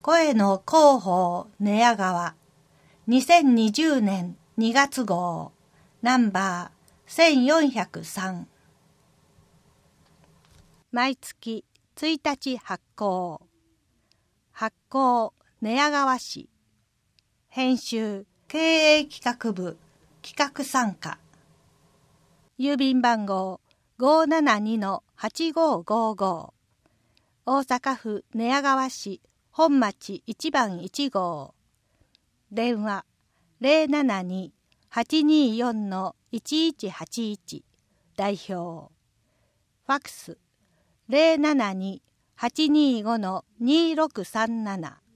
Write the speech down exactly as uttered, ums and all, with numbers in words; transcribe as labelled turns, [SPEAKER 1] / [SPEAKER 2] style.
[SPEAKER 1] 声の広報寝屋川にせんにじゅうねんにがつ号ナンバーせんよんひゃくさん。毎月ついたち発行。発行寝屋川市。編集経営企画部企画参加。郵便番号 ごーななにのはちごーごーごー。大阪府寝屋川市本町いちばんいち号。電話 ゼロななに はちにーよん のいちいちはちいち。代表。ファクスゼロななに はちにーご のにーろくさんなな。